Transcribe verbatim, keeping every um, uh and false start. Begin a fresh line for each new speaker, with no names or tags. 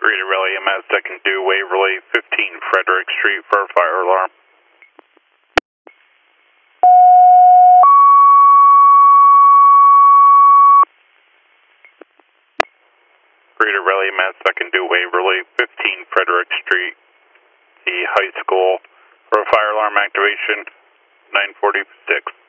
Greater Rally M S second due Waverly, fifteen Frederick Street for a fire alarm. Greater Rally M S second due Waverly, fifteen Frederick Street, the high school for a fire alarm activation, nine forty-six.